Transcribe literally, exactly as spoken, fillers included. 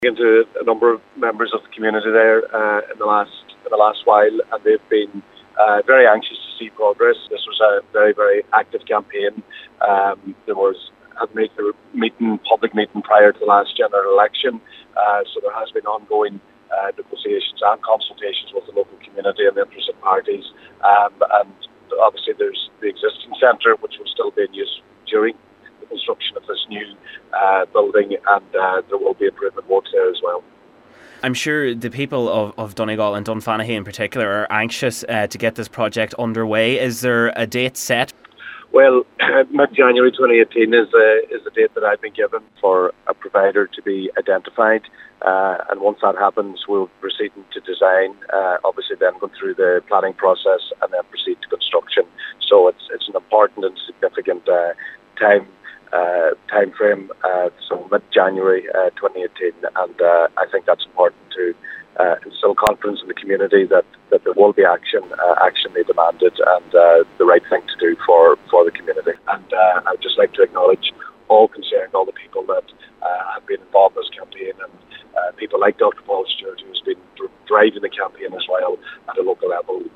Into a number of members of the community there uh, in the last in the last while, and they've been uh, very anxious to see progress. This was a very very active campaign. Um, there was a major meeting, public meeting prior to the last general election, uh, so there has been ongoing uh, negotiations and consultations with the local community and the interested parties. Um, and obviously, there's the existing centre, which will still be in use during the construction of this new uh, building, and uh, there will be improvement works there as well. I'm sure the people of, of Donegal and Dunfanaghy in particular are anxious uh, to get this project underway. Is there a date set? Well, mid-January twenty eighteen is the, is the date that I've been given for a provider to be identified, uh, and once that happens we'll proceed to design, uh, obviously then go through the planning process and then proceed to construction. So it's, it's an important and significant uh, time Uh, time frame, uh, so mid-January uh, twenty eighteen, and uh, I think that's important to uh, instill confidence in the community that, that there will be action, uh, action they demanded, and uh, the right thing to do for, for the community. And uh, I'd just like to acknowledge all concerned, all the people that uh, have been involved in this campaign, and uh, people like Doctor Paul Stewart, who's been driving the campaign as well at a local level.